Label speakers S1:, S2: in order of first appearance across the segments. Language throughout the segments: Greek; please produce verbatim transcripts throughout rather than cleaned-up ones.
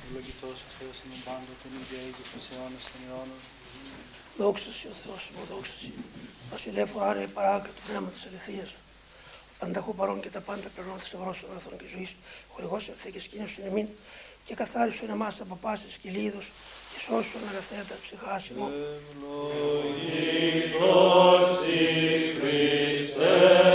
S1: Ευλογητός ο Θεός είναι πάντοτε, νύχια ήγης τους αιώνας των αιώνων.
S2: Δόξα Συ ο Θεός μου, δόξα Συ. Βασιλεύω άρα η παράκλητο πνεύμα της αληθείας. Πανταχού παρών και τα πάντα πληρώνω θησαυρός των αγαθών και ζωής. Χορηγός ευθύ και σκήνωσον εμήν και καθάρισον εμάς από πάσης κυλίδος και σώσον αγαθέτα ψυχάς ημών.
S3: Ευλογητός η Χριστέ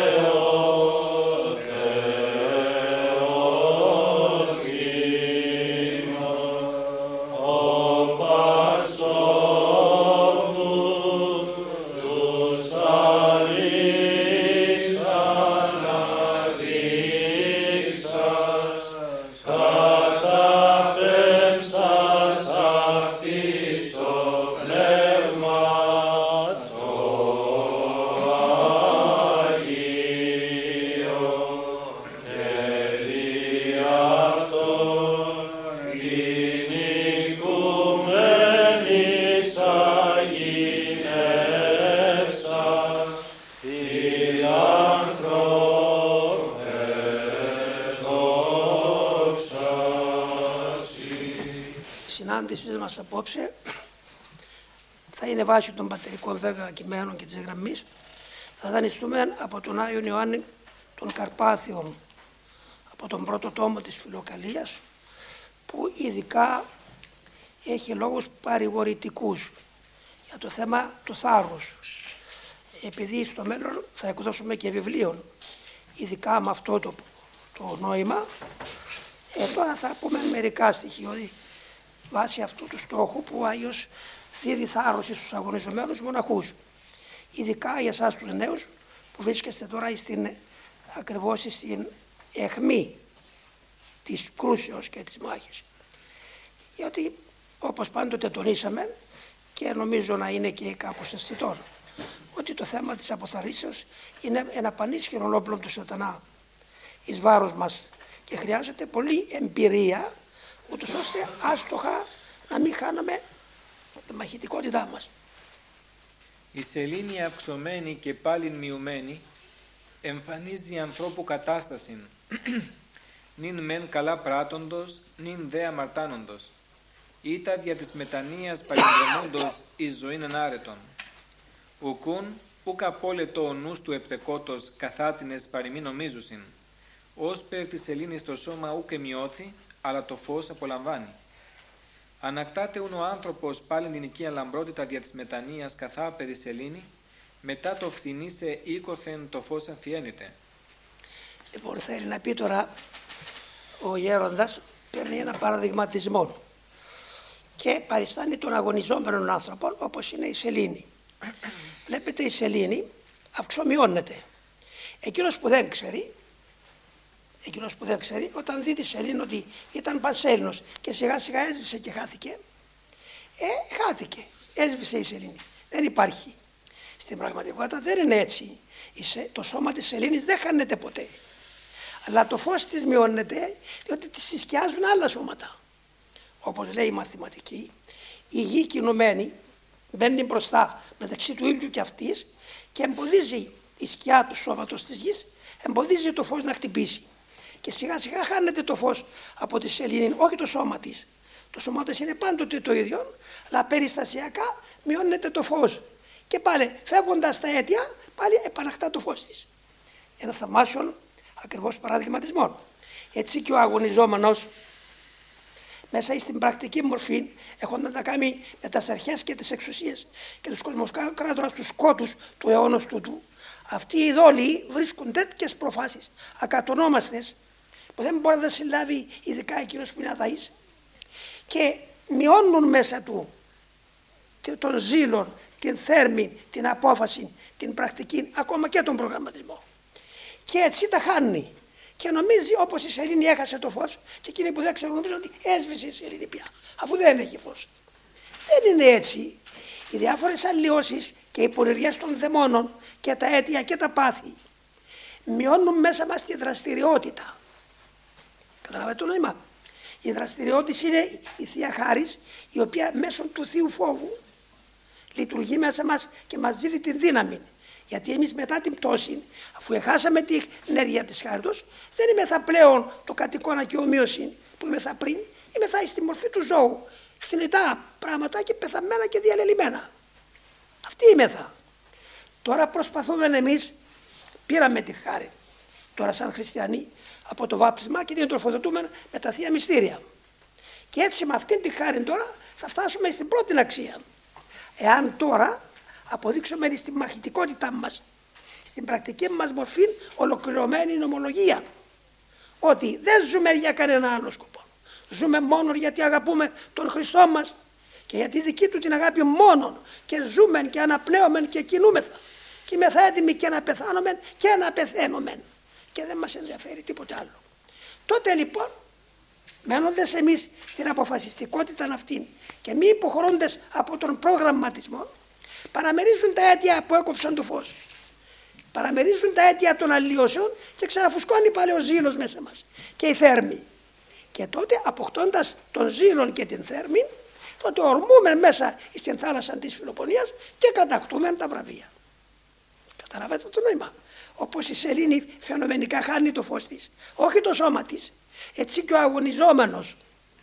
S2: μας απόψε θα είναι βάση των πατερικών βέβαια κειμένων και της γραμμής. Θα δανειστούμε από τον Άγιον Ιωάννη των Καρπάθιων, από τον πρώτο τόμο της Φιλοκαλίας, που ειδικά έχει λόγους παρηγορητικούς για το θέμα του θάρρους. Επειδή στο μέλλον θα εκδώσουμε και βιβλίων ειδικά με αυτό το, το νόημα, ε, τώρα θα πούμε μερικά στοιχειώδη βάσει αυτού του στόχου που ο Άγιος δίδει θάρρος στους αγωνιζομένους μοναχούς. Ειδικά για εσάς τους νέους που βρίσκεστε τώρα στην, ακριβώς στην αιχμή της κρούσεως και της μάχης. Γιατί όπως πάντοτε τονίσαμε και νομίζω να είναι και κάπως αισθητό, ότι το θέμα της αποθαρρύσεως είναι ένα πανίσχυρο όπλο του σατανά εις βάρος μας και χρειάζεται πολλή εμπειρία ούτως ώστε άστοχα να μην χάνουμε τη μαχητικότητά μας.
S4: Η σελήνη αυξωμένη και πάλι μειωμένη εμφανίζει ανθρώπου κατάσταση, νυν μεν καλά πράττοντος, νυν δε αμαρτάνοντος, ήτα δια της μετανοίας παλινδρομώντος εις ζωήν ενάρετον. Ουκούν ουκ απόλετο ο νους του επτεκότος καθάτινες παροιμοί νομίζουσιν, ως περ της σελήνης το σώμα ουκ εμειώθη, αλλά το φως απολαμβάνει. Ανακτάται ούν ο άνθρωπος πάλιν την οικία λαμπρότητα δια της μετανοίας καθά περί σελήνη, μετά το φθινή σε οίκοθεν το φως αφιένεται.
S2: Λοιπόν, θέλει να πει τώρα ο γέροντας, παίρνει ένα παραδειγματισμό και παριστάνει τον αγωνιζόμενο άνθρωπο όπως είναι η σελήνη. Βλέπετε, η σελήνη αυξομειώνεται. Εκείνος που δεν ξέρει, Εκείνος που δεν ξέρει, όταν δει τη σελήνη ότι ήταν πανσέλινος και σιγά σιγά έσβησε και χάθηκε, ε, χάθηκε, έσβησε η σελήνη, δεν υπάρχει. Στην πραγματικότητα δεν είναι έτσι. Το σώμα της σελήνης δεν χάνεται ποτέ. Αλλά το φως της μειώνεται, διότι τη συσκιάζουν άλλα σώματα. Όπως λέει η μαθηματική, η γη κινουμένη μπαίνει μπροστά μεταξύ του ήλιου και αυτής και εμποδίζει η σκιά του σώματος της γης, εμποδίζει το φως να χτυπήσει. Και σιγά σιγά χάνεται το φως από τη σελήνη, όχι το σώμα της. Το σώμα της είναι πάντοτε το ίδιο, αλλά περιστασιακά μειώνεται το φως. Και πάλι φεύγοντας τα αίτια, πάλι επαναχτά το φως της. Ένα θαυμάσιο ακριβώς παραδειγματισμό. Έτσι και ο αγωνιζόμενος μέσα στην πρακτική μορφή, έχοντας να κάνει με τις αρχές και τις εξουσίες και τους κοσμοκράτορας τους σκότους του αιώνος τούτου, αυτοί οι δόλοι βρίσκουν τέτοιες προφάσεις ακατονόμαστες που δεν μπορεί να συλλάβει ειδικά εκείνος που είναι αδαής και μειώνουν μέσα του τον ζήλο, την θέρμη, την απόφαση, την πρακτική, ακόμα και τον προγραμματισμό. Και έτσι τα χάνει και νομίζει όπως η σελήνη έχασε το φως και εκείνοι που δεν ξέρουν νομίζουν ότι έσβησε η σελήνη πια, αφού δεν έχει φως. Δεν είναι έτσι. Οι διάφορες αλλοιώσεις και οι πονηριές των δαιμόνων και τα αίτια και τα πάθη μειώνουν μέσα μας τη δραστηριότητα. Καταλαβαίνετε το νόημα. Η δραστηριότητα είναι η Θεία Χάρις, η οποία μέσω του Θείου Φόβου λειτουργεί μέσα μας και μας δίδει τη δύναμη. Γιατί εμείς μετά την πτώση, αφού έχασαμε την ενέργεια της χάριτος, δεν είμεθα πλέον το κατ' εικόνα και ομοίωση που είμεθα πριν είμαι θα στη μορφή του ζώου, θνητά πράγματα και πεθαμένα και διαλελειμμένα. Αυτή είμαι θα. Τώρα προσπαθούμε εμείς, πήραμε τη χάρη, τώρα σαν χριστιανοί, από το βάπτισμα και την τροφοδοτούμε με τα Θεία Μυστήρια. Και έτσι με αυτήν τη χάρη τώρα θα φτάσουμε στην πρώτη αξία. Εάν τώρα αποδείξουμε στη μαχητικότητά μας, στην πρακτική μας μορφή, ολοκληρωμένη νομολογία, ότι δεν ζούμε για κανένα άλλο σκοπό. Ζούμε μόνο γιατί αγαπούμε τον Χριστό μας και για τη δική του την αγάπη μόνον, και ζούμε και αναπνέουμε και κινούμεθα και είμαστε έτοιμοι και να πεθάνουμε και να πεθαίνουμε και δεν μας ενδιαφέρει τίποτε άλλο. Τότε λοιπόν, μένοντας εμείς στην αποφασιστικότητα αυτήν και μη υποχωρώντες από τον προγραμματισμό, παραμερίζουν τα αίτια που έκοψαν το φως. Παραμερίζουν τα αίτια των αλλοιώσεων και ξαναφουσκώνει πάλι ο ζήλος μέσα μας και η θέρμη. Και τότε, αποκτώντας τον ζήλον και την θέρμη, τότε ορμούμε μέσα στην θάλασσα της Φιλοπονίας και κατακτούμε τα βραβεία. Καταλαβαίνετε το νόημα. Όπως η σελήνη φαινομενικά χάνει το φως της, όχι το σώμα της, έτσι και ο αγωνιζόμενος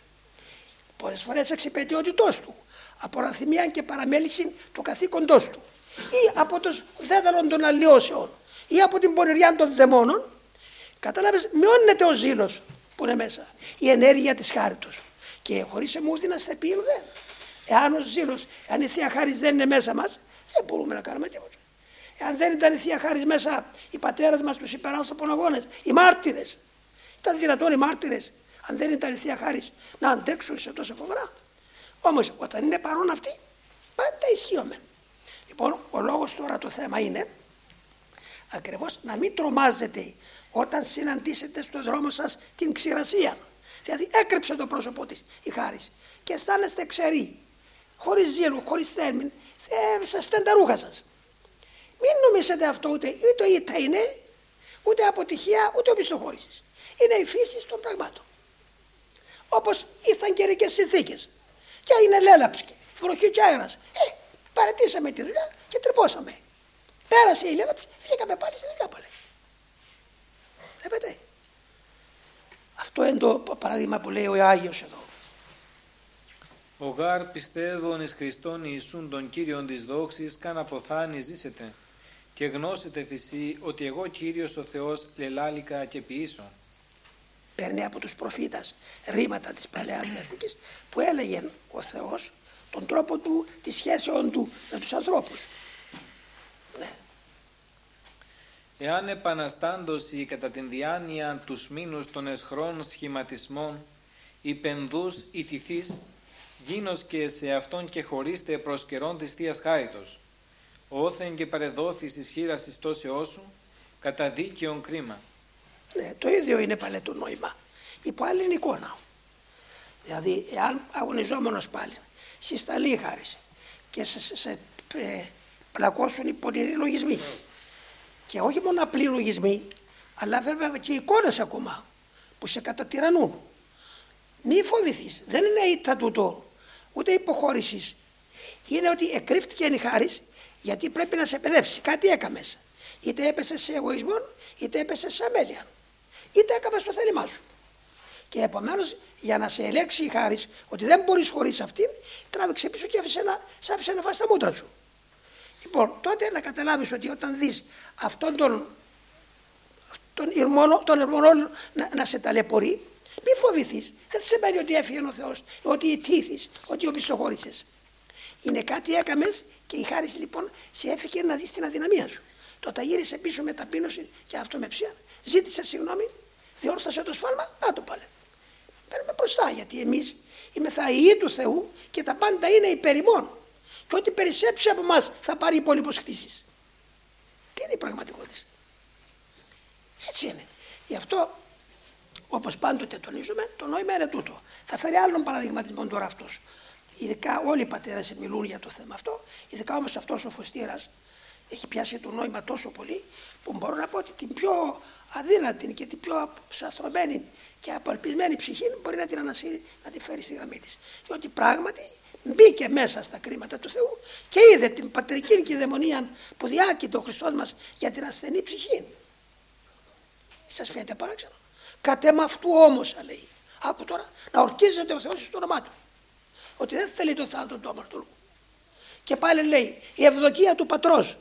S2: πολλές φορές εξυπαιτιότητός του, από ραθυμία και παραμέληση του καθήκοντός του, ή από το δέδαλον των αλλοιώσεων, ή από την πονηριά των δαιμόνων, κατάλαβες, μειώνεται ο ζήλος που είναι μέσα, η ενέργεια της χάριτος. Και χωρίς εμούδη να στεπείρου δεν. Εάν ο ζήλος, εάν η Θεία Χάρις δεν είναι μέσα μας, δεν μπορούμε να κάνουμε τίποτα. Εάν δεν ήταν η Θεία Χάρις μέσα, οι πατέρες μας, τους υπεράνθρωπων αγώνες, οι μάρτυρες, ήταν δυνατόν οι μάρτυρες, αν δεν ήταν η Θεία Χάρις, να αντέξουν σε τόσα φοβερά. Όμως όταν είναι παρόν αυτοί, πάντα ισχύουμε. Λοιπόν, ο λόγος τώρα το θέμα είναι ακριβώς να μην τρομάζετε όταν συναντήσετε στον δρόμο σας την ξηρασία. Δηλαδή έκρυψε το πρόσωπό της η Χάρις και αισθάνεστε ξεροί, χωρίς ζήλου, χωρίς θέρμην, ε, σας φταίνουν τα ρούχα σας. Μην νομίζετε αυτό ούτε είτε ήττα είναι, ούτε αποτυχία, ούτε οπισθοχώρησης. Είναι η φύση των πραγμάτων. Όπως ήρθαν καιρικές συνθήκες και είναι λέλαψη, βροχή και αέρας. Ε, παρατήσαμε τη δουλειά και τρυπώσαμε. Πέρασε η λέλαψη, βγήκαμε πάλι στη δουλειά πάλι. Βλέπετε. Αυτό είναι το παράδειγμα που λέει ο Άγιος εδώ.
S4: Ο γάρ πιστεύων εις Χριστόν Ιησούν τον Κύριον της δόξης καν αποθάνει ζήσετε και γνώσετε φυσί ότι εγώ Κύριος ο Θεός λελάλικα και ποιήσω.
S2: Παίρνει από τους προφήτας ρήματα της Παλαιάς Διαθήκης που έλεγε ο Θεός τον τρόπο του, τη σχέσεων του με τους ανθρώπους. Ναι.
S4: Εάν επαναστάντωση κατά την διάνοια τους μήνους των εσχρών σχηματισμών, οι πενδούς οι τυθείς, γίνος και σε αυτόν και χωρίστε προς καιρόν της Θείας Χάριτος, όθεν και παρεδόθης ισχύρας της τόσεώς σου, κατά δίκαιον κρίμα.
S2: Ναι, το ίδιο είναι πάλι το νόημα, υπό άλλη εικόνα. Δηλαδή, εάν αγωνιζόμενος πάλι συσταλεί η χάρις και σε, σε, σε ε, πλακώσουν οι πονηροί λογισμοί, και όχι μόνο απλοί λογισμοί, αλλά βέβαια και εικόνες ακόμα που σε κατατυραννούν. Μη φοβηθείς, δεν είναι ήττα τούτο, ούτε υποχώρησης. Είναι ότι εκρύφτηκε η χάρις γιατί πρέπει να σε παιδεύσει. Κάτι έκαμες. Είτε έπεσε σε εγωισμό, είτε έπεσε σε αμέλεια. Είτε έκαμες το θέλημά σου. Και επομένως για να σε ελέξει η χάρις ότι δεν μπορείς χωρίς αυτήν, τράβηξε πίσω και άφησε να, σε άφησε να φας τα μούτρα σου. Λοιπόν, τότε να καταλάβεις ότι όταν δεις αυτόν τον, τον ηρμόνο, τον ηρμόνο να, να σε ταλαιπωρεί, μη φοβηθείς. Δεν σημαίνει ότι έφυγε ο Θεός, ότι ητήθης, ότι οπισθοχώρησες. Είναι κάτι έκαμες και η χάρις λοιπόν σε έφυγε να δεις την αδυναμία σου. Τότε γύρισε πίσω με ταπείνωση και αυτομεψία, ζήτησε συγγνώμη, διόρθωσε το σφάλμα, να το πάλι. Παίρνουμε μπροστά γιατί εμείς είμαστε ιοί του Θεού και τα πάντα είναι υπέρ ημών. Και ό,τι περισσέψει από εμάς θα πάρει υπόλοιπος κτήσεις. Τι είναι η πραγματικότητα. Έτσι είναι. Γι' αυτό, όπως πάντοτε τονίζουμε, το νόημα είναι τούτο. Θα φέρει άλλον παραδειγματισμό τώρα αυτός. Ειδικά όλοι οι πατέρες μιλούν για το θέμα αυτό. Ειδικά όμως αυτός ο Φωστήρας έχει πιάσει το νόημα τόσο πολύ που μπορώ να πω ότι την πιο αδύνατη και την πιο αποσαστρωμένη και απελπισμένη ψυχή μπορεί να την ανασύρει, να την φέρει στη γραμμή της. Διότι πράγματι μπήκε μέσα στα κρίματα του Θεού και είδε την πατρική κυδαιμονία που διάκειτο ο Χριστός μας για την ασθενή ψυχή. Σας φαίνεται παράξενο. Κατ' εμ' αυτού όμως, λέει, Άκου τώρα, να ορκίζεται ο Θεός στο όνομά του. Ότι δεν θέλει το θάνατο του αμαρτωλού. Και πάλι λέει, η ευδοκία του πατρός.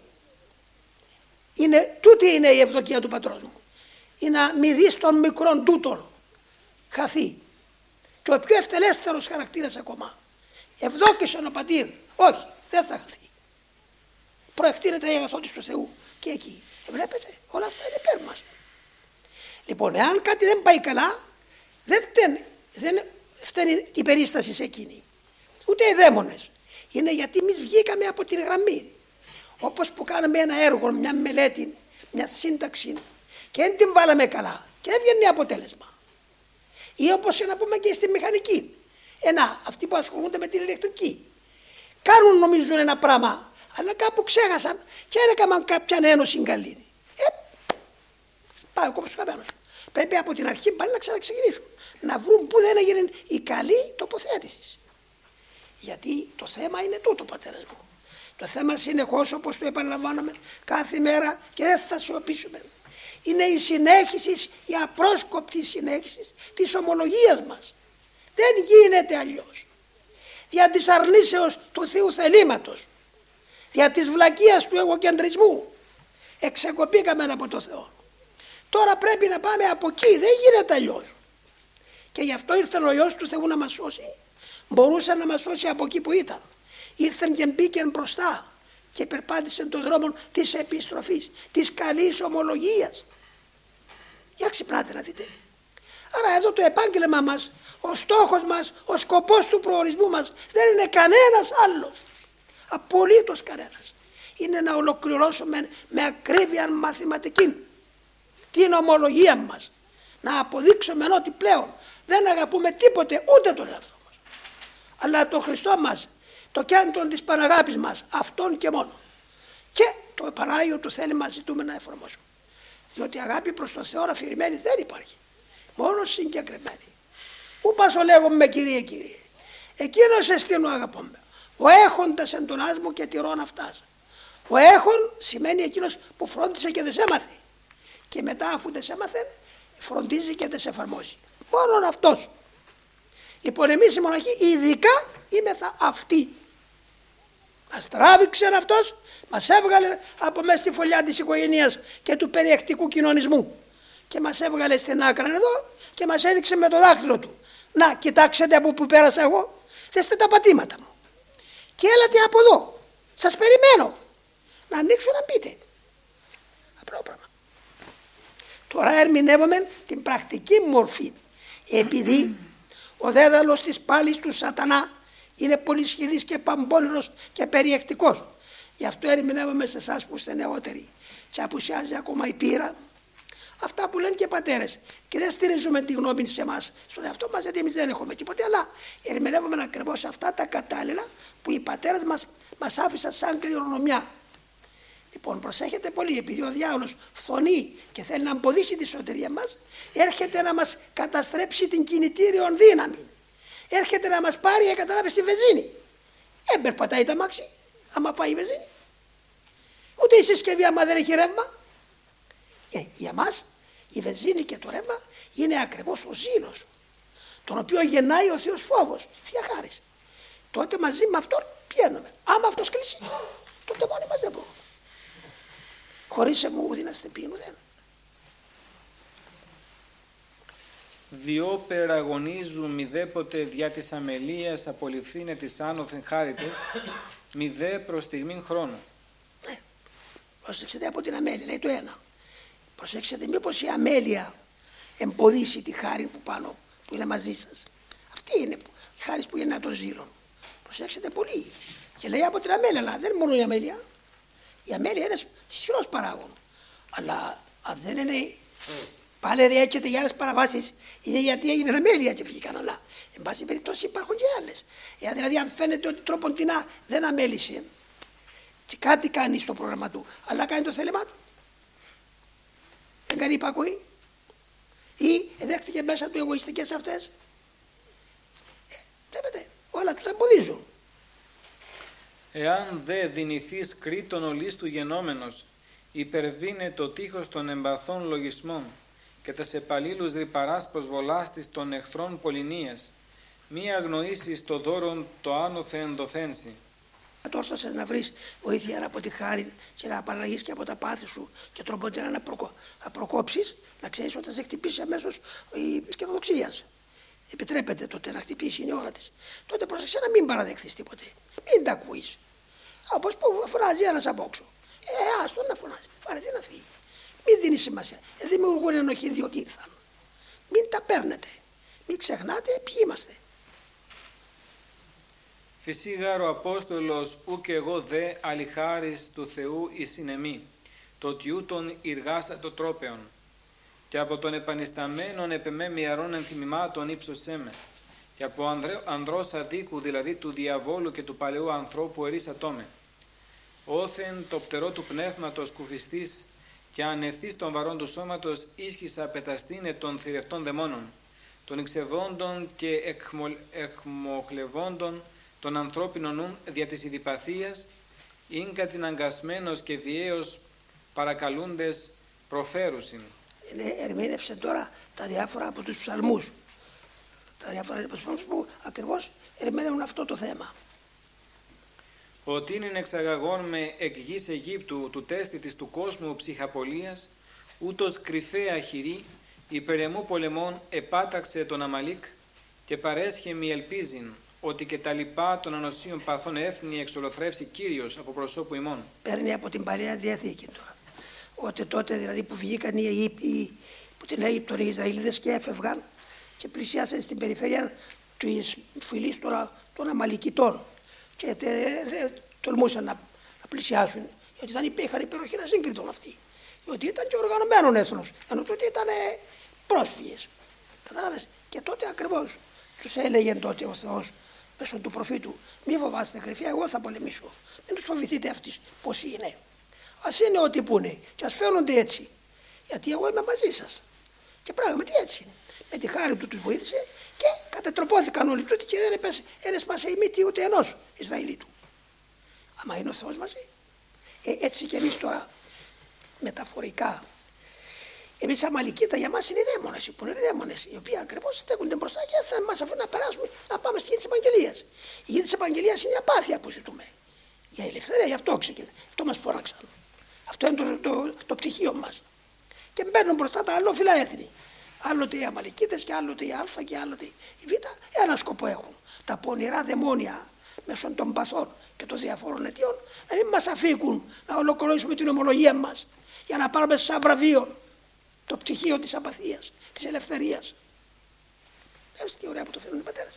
S2: Είναι, τούτη είναι η ευδοκία του πατρός μου. Είναι να μη δεις τον μικρόν τούτον χαθεί. Και ο πιο ευτελέστερος χαρακτήρας ακόμα. Ευδόκησον ο πατήρ. Όχι, δεν θα χαθεί. Προεκτείνεται η αγαθότης του Θεού. Και εκεί. Ε, βλέπετε, όλα αυτά είναι υπέρ μας. Λοιπόν, εάν κάτι δεν πάει καλά, δεν φταίνει, δεν φταίνει η περίσταση σε εκείνη. Ούτε οι δαίμονες. Είναι γιατί εμείς βγήκαμε από την γραμμή. Όπως που κάναμε ένα έργο, μια μελέτη, μια σύνταξη και δεν την βάλαμε καλά και δεν βγαίνει αποτέλεσμα. Ή όπως να πούμε και στη μηχανική. Ένα, αυτοί που ασχολούνται με την ηλεκτρική. Κάνουν νομίζουν ένα πράγμα, αλλά κάπου ξέχασαν και έκαναν κάποια ένωση καλή. Ε, πάει ο κόμπος του καμένος. Πρέπει από την αρχή πάλι να ξαναξεκινήσουν. Να βρουν πού δεν έγινε η καλή τοποθέτηση. Γιατί το θέμα είναι τούτο, πατέρας μου. Το θέμα συνεχώς, όπως το επαναλαμβάνομαι κάθε μέρα και δεν θα σιωπήσουμε, είναι η συνέχιση, η απρόσκοπτη συνέχιση της ομολογίας μας. Δεν γίνεται αλλιώς. Δια της αρνήσεως του Θεού θελήματος, δια της βλακείας του εγωκεντρισμού, εξεκοπήκαμε από το Θεό. Τώρα πρέπει να πάμε από εκεί, δεν γίνεται αλλιώς. Και γι' αυτό ήρθε ο Υιός του Θεού να μας σώσει. Μπορούσε να μας σώσει από εκεί που ήταν. Ήρθεν και μπήκε μπροστά και περπάτησε τον δρόμο της επιστροφής, της καλής ομολογίας. Για ξυπνάτε να δείτε. Άρα εδώ το επάγγελμα μας, ο στόχος μας, ο σκοπός του προορισμού μας δεν είναι κανένας άλλος. Απολύτως κανένας. Είναι να ολοκληρώσουμε με ακρίβεια μαθηματική την ομολογία μας. Να αποδείξουμε ότι πλέον δεν αγαπούμε τίποτε ούτε τον εαυτό μας. Αλλά τον Χριστό μας, το κέντρο της Παναγάπης μας, αυτόν και μόνο. Και το Πανάγιο του θέλημα ζητούμε να εφαρμόσουμε. Διότι αγάπη προς τον Θεό αφηρημένη δεν υπάρχει. Μόνο συγκεκριμένη. Πού πας ο λέγομαι Κύριε Κύριε. Εκείνος εστίν ο αγαπώμε. Ο έχοντας εν τον άσμο και τηρών αυτάς. Ο έχων σημαίνει εκείνος που φρόντισε και δεν σε έμαθε. Και μετά αφού δεν σε έμαθε φροντίζει και δεν σε εφαρμόζει. Μόνον αυτός. Λοιπόν εμείς οι μοναχοί ειδικά είμεθα αυτοί. Μας τράβηξε αυτός, μας έβγαλε από μέσα στη φωλιά της οικογένειας και του περιεκτικού κοινωνισμού και μας έβγαλε στην άκρα εδώ και μας έδειξε με το δάχτυλο του. Να κοιτάξτε από που πέρασα εγώ, δέστε τα πατήματα μου και έλατε από εδώ, σας περιμένω να ανοίξω να μπείτε. Απλό πράγμα. Τώρα ερμηνεύουμε την πρακτική μορφή, επειδή ο δέδαλος της πάλης του σατανά είναι πολύ σχηδής και παμπώνερος και περιεκτικός. Γι' αυτό ερμηνεύουμε σε εσάς που είστε νεότεροι και απουσιάζει ακόμα η πείρα. Αυτά που λένε και οι πατέρες. Και δεν στηρίζουμε τη γνώμη σε εμάς, στον εαυτό μας, γιατί εμείς δεν έχουμε τίποτε, αλλά ερμηνεύουμε ακριβώς αυτά τα κατάλληλα που οι πατέρες μας, μας άφησαν σαν κληρονομιά. Λοιπόν, προσέχετε πολύ, επειδή ο διάολος φθονεί και θέλει να εμποδίσει τη σωτηρία μας, έρχεται να μας καταστρέψει την κινητήριον δύναμη. Έρχεται να μας πάρει, ε, καταλάβεις, τη βενζίνη. Ε, περπατάει τα μάξι, άμα πάει η βενζίνη. Ούτε η συσκευή, άμα δεν έχει ρεύμα. Ε, για μας η βενζίνη και το ρεύμα είναι ακριβώς ο ζήλος, τον οποίο γεννάει ο Θεός φόβος, Θεία Χάρις. Τότε μαζί με αυτόν πηγαίνουμε. Άμα αυτός κλείσει, τότε μόνοι μας δεν μπορούμε. Χωρίς εμού ουδή να στεπίνου δεν.
S4: Διό περαγωνίζου μηδέποτε διά της αμελίας απολυφθήνε της άνωθεν χάριτες, μηδέ προς στιγμήν χρόνο.
S2: Ε, προσέξτε από την αμέλεια, λέει το ένα. Προσέξτε μήπως η αμέλεια εμποδίσει τη χάρη που πάνω, που είναι μαζί σας. Αυτή είναι η χάρη που γεννά των ζήλων. Προσέξτε πολύ. Και λέει από την αμέλεια, αλλά δεν είναι μόνο η αμέλεια. Η αμέλεια είναι ισχυρός παράγων. Αλλά αν δεν είναι, πάλι διέκεται για άλλες παραβάσεις, είναι γιατί έγινε αμέλεια και βγήκαν. Αλλά εν πάση περιπτώσει υπάρχουν και άλλες. Εάν δηλαδή αν φαίνεται ότι τροποντινά δεν αμέλησε και κάτι κάνει στο πρόγραμμα του, αλλά κάνει το θέλημά του, δεν κάνει υπακοή ή δέχτηκε μέσα του εγωιστικές αυτές. Ε, βλέπετε, όλα του τα εμποδίζουν.
S4: Εάν δε δυνηθείς κρήτον ολίστου γενόμενος, υπερβήνε το τείχος των εμπαθών λογισμών και τας επαλλήλους ρυπαράς προσβολάς της των εχθρών πολυνίας, μη αγνοήσεις το δώρον το άνωθεν δοθένσι.
S2: Κατόρθωσες να βρεις βοήθεια από τη χάρη και να απαλλαγείς και από τα πάθη σου και τροποντέρα να, προκο... να προκόψεις, να ξέρεις ότι θα σε χτυπήσει αμέσως η σκηνοδοξία. Επιτρέπεται τότε να χτυπήσει η ώρα της. Τότε πρόσεξε να μην παραδεχθείς τίποτε. Μην τα ακούεις. Όπως που φωνάζει ένας από όξω. Ε, άστον να φωνάζει. Φάρετε να φύγει. Μην δίνει σημασία. Ε, δημιουργούν ενοχή διότι ήρθαν. Μην τα παίρνετε. Μην ξεχνάτε ποιοι είμαστε.
S4: Φυσίγαρ ο Απόστολος ου και εγώ δε αλιχάρις του Θεού εις συνεμή, το τιούτον ηργάσα το τρόπεον, και από τον επανισταμένον επεμέ μυαρών ενθυμημάτων ύψωσέ με, και από ανδρέ, ανδρός αδίκου, δηλαδή του διαβόλου και του παλαιού ανθρώπου ερίσατό με. Όθεν το πτερό του πνεύματος κουφιστής και ανεθείς των βαρών του σώματος ίσχυσα πεταστήνε των θηρευτών δαιμόνων, των εξεβόντων και εκμο, εκμοχλευόντων των ανθρώπινων νουν δια της ειδιπαθίας, ειν κατηναγκασμένος και βιαίος παρακαλούντες προφέρουσιν.
S2: Είναι, ερμήνευσε τώρα τα διάφορα από τους ψαλμούς. Τα διάφορα από τους ψαλμούς που ακριβώς ερμηνεύουν αυτό το θέμα.
S4: Ότι είναι εξαγαγών με εκ γης Αιγύπτου του τέστη της του κόσμου ψυχαπολίας, ούτως κρυφαία χειρή, υπερεμού πολεμών επάταξε τον Αμαλίκ και παρέσχε μη ελπίζειν, ότι και τα λοιπά των ανοσίων παθών έθνη εξολοθρεύσει Κύριος από προσώπου ημών.
S2: Παίρνει από την Παλαιά Διαθήκη τώρα. Ότι τότε δηλαδή που βγήκαν οι Αιγύπτιοι, που την Αίγυπτο οι Ισραηλίδες και έφευγαν και πλησιάσαν στην περιφέρεια της φυλής τώρα των Αμαλικητών και δεν τολμούσαν να, να πλησιάσουν, γιατί δεν υπήρχαν υπεροχή να σύγκριτον αυτοί. Διότι ήταν και οργανωμένο έθνος, ενώ τότε ήταν πρόσφυγες. Κατάλαβες. Και τότε ακριβώς τους έλεγε τότε ο Θεός μέσω του προφήτου: μη φοβάστε κρυφιά, εγώ θα πολεμήσω. Μην τους φοβηθείτε αυτοί πώς είναι. Ας είναι ό,τι που είναι και ας φαίνονται έτσι. Γιατί εγώ είμαι μαζί σας. Και πράγματι έτσι είναι. Με τη χάρη του τους βοήθησε και κατετροπώθηκαν όλοι τούτοι και δεν έπεσε, δεν έσπασε η μύτη ούτε ενός Ισραηλίτου. Άμα είναι ο Θεός μαζί. Ε, έτσι και εμείς τώρα μεταφορικά. Εμείς Αμαλικίτα για μας είναι οι δαίμονες, που είναι οι δαίμονες, οι οποίοι ακριβώς στέκονται μπροστά και θα μας αφήνουν να περάσουμε να πάμε στη γη της Επαγγελίας. Η γη της Επαγγελίας είναι η απάθεια που ζητούμε. Για ελευθερία, γι' αυτό ξεκινάει. Αυτό μας φώναξαν. Αυτό είναι το, το, το πτυχίο μας. Και μπαίνουν μπροστά τα αλλόφυλα έθνη. Άλλοτε οι Αμαλικίτες και άλλοτε οι Α και άλλοτε οι Β. Ένα σκοπό έχουν. Τα πονηρά δαιμόνια μέσω των παθών και των διαφόρων αιτιών να μην μας αφήκουν να ολοκληρώσουμε την ομολογία μας για να πάρουμε σαν βραβείο το πτυχίο της απαθίας, της ελευθερίας. Βλέπεις τι ωραία που το φέρνουν οι πατέρες.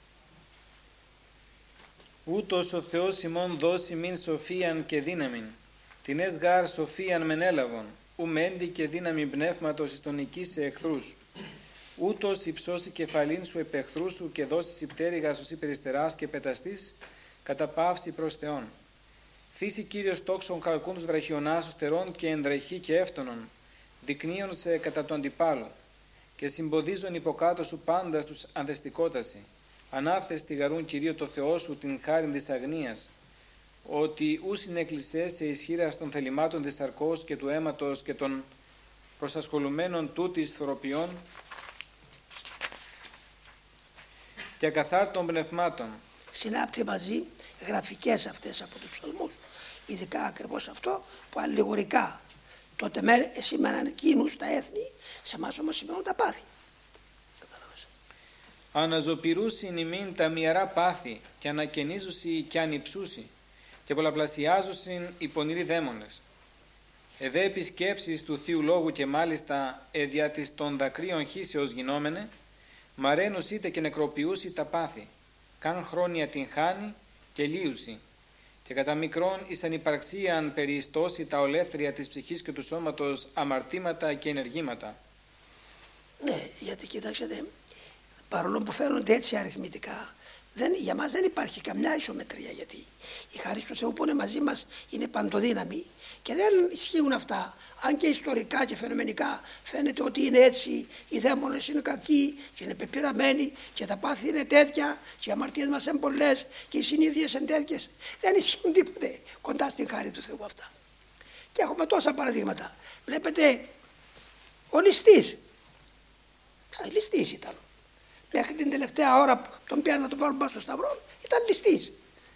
S4: Ούτως ο Θεός ημών δώσει μην σοφίαν και δύναμην, την ες γάρ σοφίαν μεν έλαβον, ου μέντι και δύναμη πνεύματος εις τον νικήσει εχθρούς. Ούτως υψώσει κεφαλήν σου επ' εχθρού σου και δώσεις υπτέρυγα σου ή περιστεράς και πεταστής, κατά πάυση προς Θεόν. Θύσει Κύριος τόξον καλκούν βραχιονάς στερών και ενδρεχή και έφτωνον, δεικνύον σε κατά τον αντιπάλου, και συμποδίζον υποκάτω σου πάντα στους ανθεστικόταση. Ανάφθες τη γαρούν Κυρίω το Θεό σου την χάριν της αγνίας, ότι ου συνέκλεισέ σε ισχύρα των θελημάτων της σαρκός και του αίματος και των προσασχολουμένων τούτης θωροποιών και ακαθάρτων πνευμάτων.
S2: Συνάπτει μαζί γραφικές αυτές από τους ψαλμούς, ειδικά ακριβώς αυτό που αλληγορικά τότε σήμαιναν εκείνους τα έθνη, σε εμάς όμως σημαίνουν τα πάθη.
S4: Αναζωπηρούσιν ημίν τα μυαρά πάθη και ανακαινίζουσι και ανυψούσι και πολλαπλασιάζουσιν οι πονηροί δαίμονες. Εδέ επισκέψεις του Θείου Λόγου και μάλιστα εδιά της των δακρύων χύσεως γινόμενε, μαραίνους είτε και νεκροποιούσι τα πάθη, καν χρόνια την χάνει και λύουσι, και κατά μικρόν εις ανυπαρξίαν περιιστώσει τα ολέθρια της ψυχής και του σώματος αμαρτήματα και ενεργήματα.
S2: Ναι, γιατί κοιτάξτε, παρόλο που φαίνονται έτσι αριθμητικά, δεν, για μας δεν υπάρχει καμιά ισομετρία, γιατί η χάρη του Θεού που είναι μαζί μας είναι παντοδύναμη και δεν ισχύουν αυτά. Αν και ιστορικά και φαινομενικά φαίνεται ότι είναι έτσι, οι δαίμονες είναι κακοί και είναι πεπειραμένοι και τα πάθη είναι τέτοια και οι αμαρτίες μας είναι πολλές και οι συνήθειες είναι τέτοιες. Δεν ισχύουν τίποτε κοντά στην χάρη του Θεού αυτά. Και έχουμε τόσα παραδείγματα. Βλέπετε, ο ληστής Ληστής ήταν. Μέχρι την τελευταία ώρα που τον πήγαν να τον βάλουν πάνω στο σταυρό, ήταν ληστής.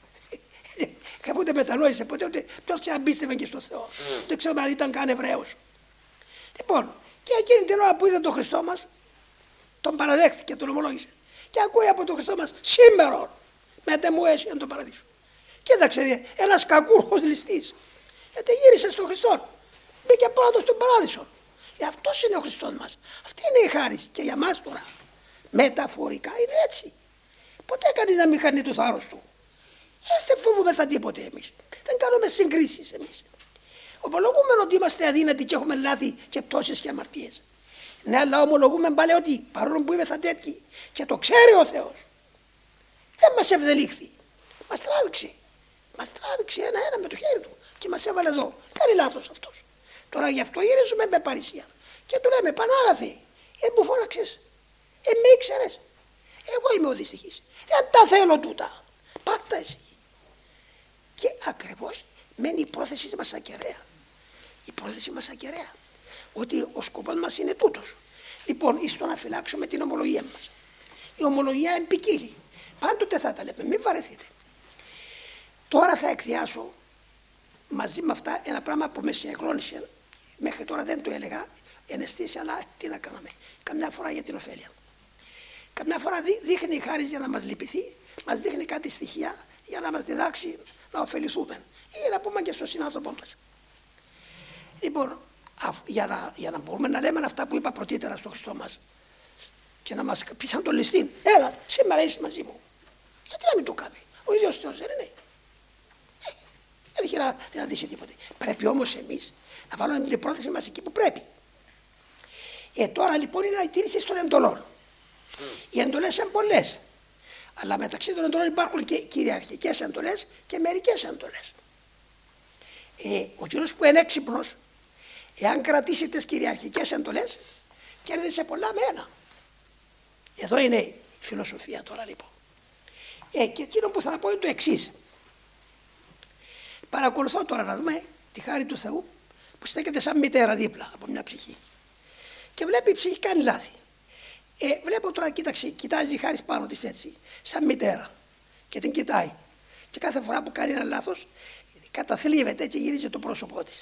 S2: Και ποτέ μετανόησε, ποτέ ούτε ποιος ξεαμπίστευε και στο Θεό. Mm. Δεν ξέρω αν ήταν καν Εβραίος. Λοιπόν, και εκείνη την ώρα που είδε τον Χριστό μας, τον παραδέχθηκε, τον ομολόγησε. Και ακούει από τον Χριστό μας σήμερα, μέτε μου έσαι τον παραδείσου. Κοίταξε, ένας κακούρχος ληστής. Γιατί γύρισε στον Χριστό. Μπήκε πρώτος στον παράδεισο. Ε, αυτός είναι ο Χριστός μας. Αυτή είναι η χάρη και για μας τώρα. Μεταφορικά είναι έτσι. Ποτέ κανείς να μην χάνει το θάρρος του. Ε, δεν φοβούμεθα τίποτε εμείς. Δεν κάνουμε συγκρίσεις εμείς. Ομολογούμε ότι είμαστε αδύνατοι και έχουμε λάθη και πτώσεις και αμαρτίες. Ναι, αλλά ομολογούμε πάλι ότι παρόλο που είμαστε τέτοιοι και το ξέρει ο Θεός, δεν μας ευδελίχθη. Μας τράβηξε. Μας τράβηξε ένα-ένα με το χέρι του και μας έβαλε εδώ. Κάνει λάθος αυτός. Τώρα γι' αυτό γυρίζουμε με παρησία και του λέμε Πανάγαθε, ε, μου φώναξες, ε, με ήξερες. Εγώ είμαι ο δυστυχής. Δεν τα θέλω τούτα. Πάρτα εσύ. Και ακριβώς μένει η πρόθεση μας ακεραία. Η πρόθεση μας ακεραία. Ότι ο σκοπός μας είναι τούτος. Λοιπόν, εις το να φυλάξουμε την ομολογία μας. Η ομολογία είναι ποικίλη. Πάντοτε θα τα λέμε, μην βαρεθείτε. Τώρα θα εκδιάσω μαζί με αυτά ένα πράγμα που με συνεκλώνησε. Μέχρι τώρα δεν το έλεγα εναισθήσει, αλλά τι να κάναμε. Καμιά φορά για την ωφέλεια. Καμιά φορά δείχνει η χάρις για να μας λυπηθεί, μας δείχνει κάτι στοιχεία για να μας διδάξει να ωφεληθούμε ή να πούμε και στον συνάνθρωπό μας. Λοιπόν, για να, για να μπορούμε να λέμε αυτά που είπα πρωτήτερα στο Χριστό μας και να μας πει σαν τον ληστή, έλα, σήμερα είσαι μαζί μου. Γιατί να μην το κάνει, ο ίδιος Θεός δεν είναι. Ε, δεν έχει να δυνατήσει τίποτε. Πρέπει όμως εμείς να βάλουμε την πρόθεση μας εκεί που πρέπει. Ε, τώρα λοιπόν είναι η τήρηση των εντολών. Mm. Οι εντολές είναι πολλές. Αλλά μεταξύ των εντολών υπάρχουν και κυριαρχικές εντολές και μερικές εντολές. Ε, ο κύριος που είναι έξυπνος, εάν κρατήσει τις κυριαρχικές εντολές, κέρδισε πολλά με ένα. Εδώ είναι η φιλοσοφία τώρα λοιπόν. Ε, και εκείνο που θα πω είναι το εξής. Παρακολουθώ τώρα να δούμε τη χάρη του Θεού που στέκεται σαν μητέρα δίπλα από μια ψυχή. Και βλέπει η ψυχή κάνει λάθη. Ε, βλέπω τώρα, κοίταξε, κοιτάζει η χάρις πάνω της έτσι, σαν μητέρα. Και την κοιτάει. Και κάθε φορά που κάνει ένα λάθος, καταθλίβεται και γυρίζει το πρόσωπό της.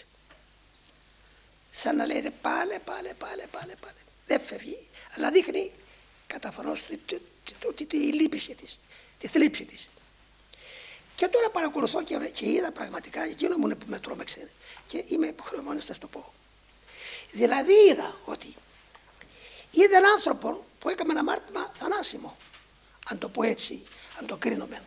S2: Σαν να λέει πάλε, πάλε, πάλε, πάλε, πάλε. Δεν φεύγει, αλλά δείχνει καταφανώς τη λύπηση της, τη θλίψη της. Και τώρα παρακολουθώ και, και είδα πραγματικά, εκείνο μου είναι που με τρόμεξε και είμαι υποχρεωμένος να σας το πω. Δηλαδή είδα ότι είδε έναν άνθρωπο που έκαμε ένα αμάρτημα θανάσιμο, αν το πω έτσι, αν το κρίνομαι.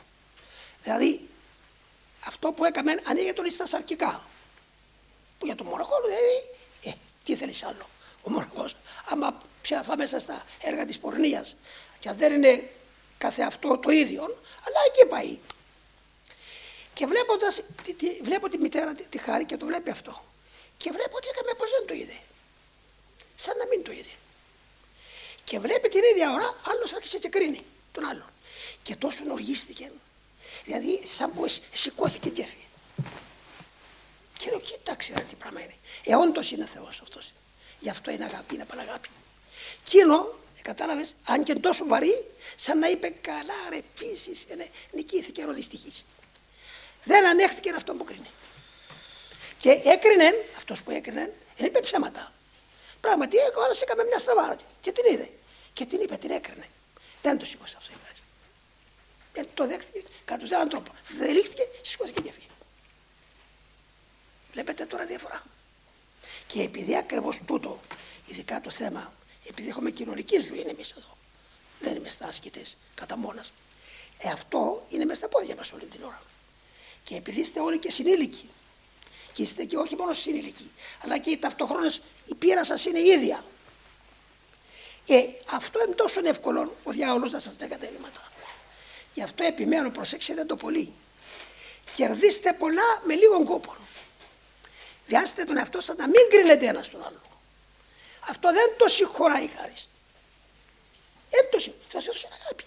S2: Δηλαδή αυτό που έκαμε ανοίγει τον εις τα σαρκικά. Που για τον μοναχό δηλαδή, ε, τι θέλεις άλλο. Ο μοναχός, άμα ψαφά μέσα στα έργα της πορνείας, και δεν είναι κάθε αυτό το ίδιο, αλλά εκεί πάει. Και βλέποντας, τη, τη, βλέπω τη μητέρα τη, τη χάρη και το βλέπει αυτό. Και βλέπω ότι έκαμε πως δεν το είδε. Σαν να μην το είδε. Και βλέπει την ίδια ώρα, άλλος άρχισε και κρίνει τον άλλον. Και τόσο οργίστηκε. Δηλαδή, σαν που σηκώθηκε και έφυγε. Και λέω, κοίταξε ρε τι πράγμα είναι. Ε, όντως είναι Θεός αυτός. Γι' αυτό είναι αγάπη, είναι παναγάπη. Εκείνο, κατάλαβες, αν και τόσο βαρύ, σαν να είπε, καλά ρε φύσης, νικήθηκε ο δυστυχής. Δεν ανέχθηκε αυτό που κρίνει. Και έκρινε, αυτός που έκρινε, δεν είπε ψέματα. Πράγματι, ο άλλος έκαμε μια στραβάρα και την είδε. Και την είπε, την έκρινε. Δεν το σήκωσε αυτό. Δεν το δέχτηκε κατά του άλλον τρόπο. Δεν λήχθηκε, σηκώθηκε και έφυγε. Βλέπετε τώρα διαφορά. Και επειδή ακριβώς τούτο, ειδικά το θέμα, επειδή έχουμε κοινωνική ζωή εμείς εδώ, δεν είμαστε άσκητες κατά μόνας. Ε, αυτό είναι μες στα πόδια μας όλη την ώρα. Και επειδή είστε όλοι και συνήλικοι, και είστε και όχι μόνο συνήλικοι, αλλά και ταυτόχρονες η πείρα σας είναι η ίδια. Ε, αυτό είναι τόσο εύκολο ο διάολος να σας λέει κατέβηματα. Γι' αυτό επιμένω, προσέξτε το πολύ. Κερδίστε πολλά με λίγον κόπο. Διάστε τον εαυτό σας να μην κρίνετε ένας τον άλλο. Αυτό δεν το συγχωράει η χάρις. Δεν το συγχωράει. Θα σας δώσω αγάπη.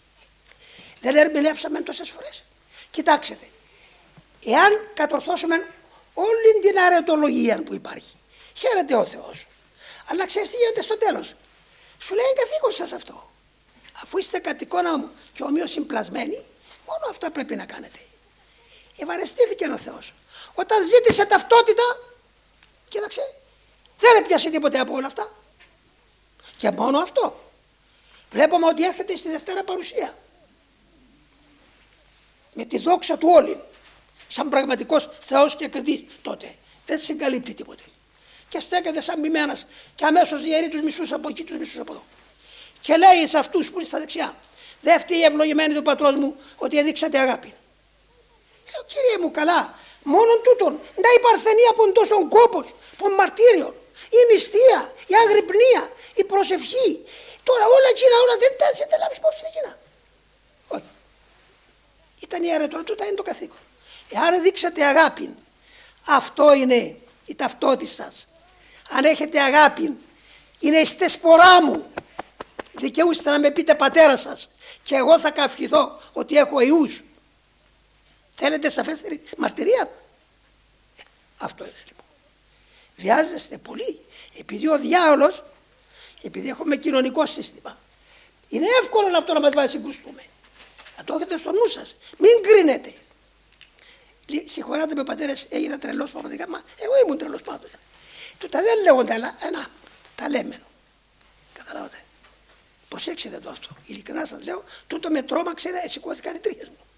S2: Δεν ερμηνεύσαμε τόσες φορές. Κοιτάξτε. Εάν κατορθώσουμε όλη την αρετολογία που υπάρχει, χαίρεται ο Θεός. Αλλά ξέρεις τι γίνεται στο τέλος. Σου λέει είναι καθήκον σας αυτό. Αφού είστε κατ' εικόνα μου και ομοίως συμπλασμένοι, μόνο αυτό πρέπει να κάνετε. Ευαρεστήθηκε ο Θεός. Όταν ζήτησε ταυτότητα, κοίταξε, δεν έπιασε τίποτε από όλα αυτά. Και μόνο αυτό. Βλέπουμε ότι έρχεται στη Δευτέρα Παρουσία. Με τη δόξα του όλην. Σαν πραγματικός Θεός και κριτής τότε. Δεν συγκαλύπτει τίποτε. Και στέκεται σαν μημένας και αμέσως διαιρεί τους μισούς από εκεί, τους μισούς από εδώ. Και λέει σε αυτούς που είναι στα δεξιά, δεν φταίει η ευλογημένη του πατρός μου ότι έδειξατε αγάπη. Λέω, κύριε μου, καλά, μόνον τούτον, να η παρθενία από τόσον κόπος, από μαρτύριον, η νηστεία, η αγρυπνία, η προσευχή. Τώρα όλα εκείνα, όλα δεν τα δεν λάβεις υπόψη εκείνα. Όχι. Ήταν η αρετότητα, είναι το καθήκον. Εάν δείξατε αγάπη, αυτό είναι η ταυτότητα σας. Αν έχετε αγάπη, είναι η στεσπορά μου. Δικαιούστε να με πείτε πατέρα σας και εγώ θα καυχηθώ ότι έχω ιούς. Θέλετε σαφέστερη μαρτυρία? Ε, αυτό είναι λοιπόν. Βιάζεστε πολύ επειδή ο διάολος, επειδή έχουμε κοινωνικό σύστημα, είναι εύκολο αυτό να μας βάζει συγκρουστούμε. Να το έχετε στο νου σας. Μην κρίνετε. Συγχωράτε με πατέρες, έγινα τρελός πραγματικά, μα εγώ ήμουν τρελός πάντως. Του τα δεν λέγονται, αλλά ένα τα λέμε. Καταλάβατε. Προσέξτε το αυτό. Ειλικρινά σας λέω, τούτο με τρόμαξε να σηκώθηκαν οι τρίχες μου.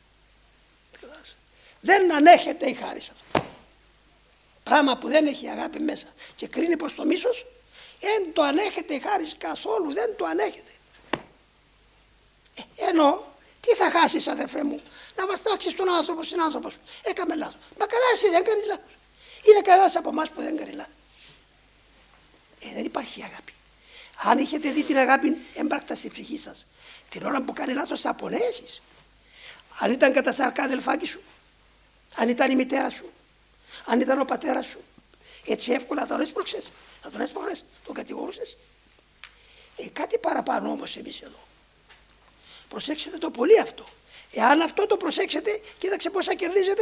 S2: Δεν ανέχεται η χάρη σας. Πράγμα που δεν έχει αγάπη μέσα και κρίνει προς το μίσος, δεν το ανέχεται η χάρη καθόλου, δεν το ανέχεται. Ε, ενώ, τι θα χάσεις αδερφέ μου, να βαστάξεις τον άνθρωπο στην άνθρωπο σου. Έκαμε λάθος. Μα καλά εσύ δεν κάνεις λάθος. Είναι κανένας από εμάς που δεν κάνει λάθος. Ε, δεν υπάρχει αγάπη. Αν είχετε δει την αγάπη έμπρακτα στη ψυχή σας, την ώρα που κάνει λάθος θα απονέσεις. Αν ήταν κατά σαρκά αδελφάκι σου, αν ήταν η μητέρα σου, αν ήταν ο πατέρας σου, έτσι εύκολα θα τον έσπρωξες, θα τον έσπρωξες, τον κατηγορούσες. Ε, κάτι παραπάνω όμως εμείς εδώ. Προσέξτε το πολύ αυτό. Εάν αυτό το προσέξετε, κοίταξε πόσα κερδίζετε.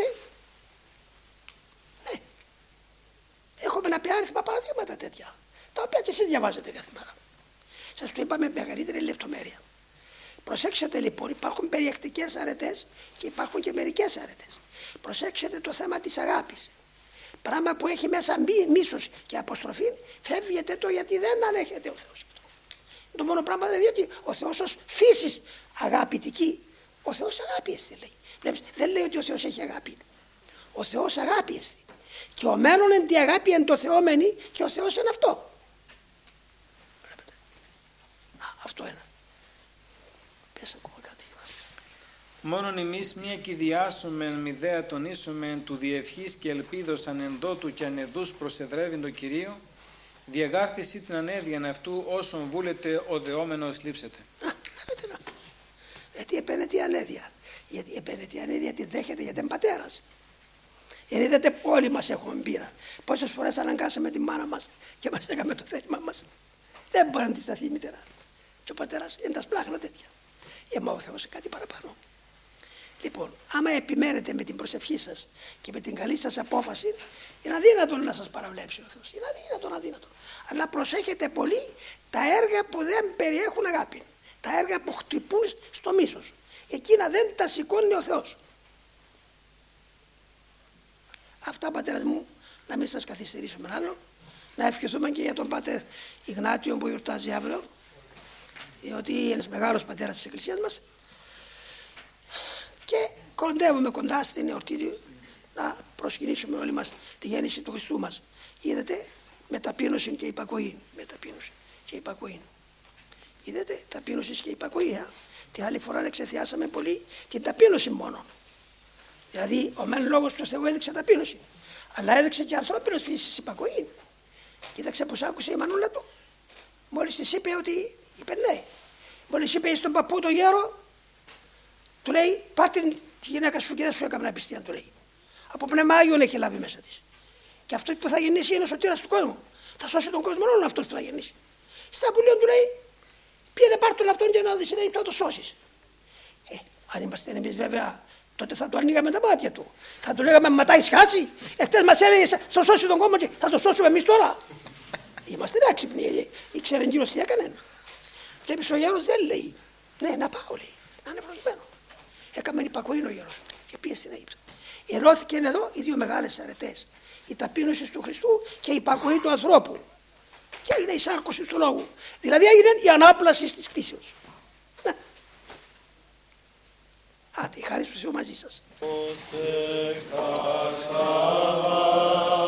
S2: Ναι. Έχουμε ένα πιάριθμα παραδείγματα τέτοια, τα οποία και εσείς διαβάζετε κάθε μέρα. Σας το είπαμε με μεγαλύτερη λεπτομέρεια. Προσέξτε λοιπόν, υπάρχουν περιεκτικές αρετές και υπάρχουν και μερικές αρετές. Προσέξτε το θέμα της αγάπης. Πράγμα που έχει μέσα μη, μίσος και αποστροφή, φεύγετε το γιατί δεν ανέχεται ο Θεός. Το μόνο πράγμα δεν διότι ο Θεός ως φύσης αγαπητική, ο Θεός αγάπη εστί λέει. Βλέπεις, δεν λέει ότι ο Θεός έχει αγάπη. Ο Θεός αγάπη εστί. Και ο μένον εν τη αγάπη εν το Θεό μένει και ο Θεός είναι αυτό. Βλέπετε. Α, αυτό είναι. Πες ακόμα κάτι.
S4: Μόνον εμείς μια κυδιάσομεν μηδέα τονίσομεν του διευχής και ελπίδος ανενδότου και ανεδούς προσεδρεύειν το Κυρίο, διαγάρθηση την ανέδειαν αυτού όσον βούλετε ο δεόμενος λείψετε.
S2: Α, βλέπετε να. Γιατί επένεται η ανέδεια. Γιατί επένεται η ανέδεια τη δέχεται γιατί είναι πατέρας. Γιατί είδατε όλοι μας έχουμε μπύρα. Πόσες φορές αναγκάσαμε τη μάνα μας και μας έκαμε το θέλημα μας. Δεν μπορεί να τη σταθεί η μητέρα. Και ο πατέρας είναι τα σπλάχνα τέτοια. Εμά ο Θεός κάτι παραπάνω. Λοιπόν, άμα επιμένετε με την προσευχή σας και με την καλή σας απόφαση, είναι αδύνατο να σας παραβλέψει ο Θεός. Είναι αδύνατο, αδύνατο. Αλλά προσέχετε πολύ τα έργα που δεν περιέχουν αγάπη. Τα έργα που χτυπούν στο μίσος. Εκείνα δεν τα σηκώνει ο Θεός. Αυτά, πατέρας μου, να μην σας καθυστερήσουμε άλλο. Να ευχηθούμε και για τον πατέρ Ιγνάτιο που γιορτάζει αύριο, διότι είναι ένας μεγάλος πατέρας της Εκκλησίας μας. Και κοντεύουμε κοντά στην εορτή να προσκυνήσουμε όλοι μας τη γέννηση του Χριστού μας. Είδατε, με ταπείνωση και υπακοή. Με ταπείνωση και υπακοή. Είδατε, ταπείνωση και υπακοή. Α? Τη άλλη φορά εξεθιάσαμε πολύ την ταπείνωση μόνο. Δηλαδή, ο μεν λόγος του Θεού έδειξε ταπείνωση. Αλλά έδειξε και ανθρώπινος φύσης υπακοή. Κοίταξε πως άκουσε η μανούλα του. Μόλις της είπε ότι είπε ναι. Μόλις είπε στον παππού το γέρο, του λέει πάρ' την γυναίκα σου και δεν σου έκανα πιστία, του λέει. Από πνεύμα Άγιον έχει λάβει μέσα της. Και αυτό που θα γεννήσει είναι ο σωτήρας του κόσμου. Θα σώσει τον κόσμο όλο αυτός που θα γεννήσει. Στα πουλίων του λέει πήγαινε πάρ' τον αυτόν και να δεις να το σώσεις. Ε, αν είμαστε εμείς βέβαια, τότε θα του ανοίγαμε τα μάτια του. Θα του λέγαμε μα τα έχεις χάσει. Εχθές μας έλεγες θα σώσει τον κόσμο και θα το σώσουμε εμείς τώρα. Είμαστε άξυπνοι, ήξερε γύρω τι έκανε. Βλέπεις ο γέρος δεν λέει, ναι, να πάω, λέει, να είναι προηγμένο. Έκαμε υπακοή ο γέρος και πήγε στην Αίγυπτο. Ενώθηκε εδώ οι δύο μεγάλες αρετές. Η ταπείνωση του Χριστού και η υπακοή του ανθρώπου. Και έγινε η σάρκωση του λόγου. Δηλαδή έγινε η ανάπλαση της κτήσεως. Ναι. Άτε, η χάρη του Θεού μαζί σας.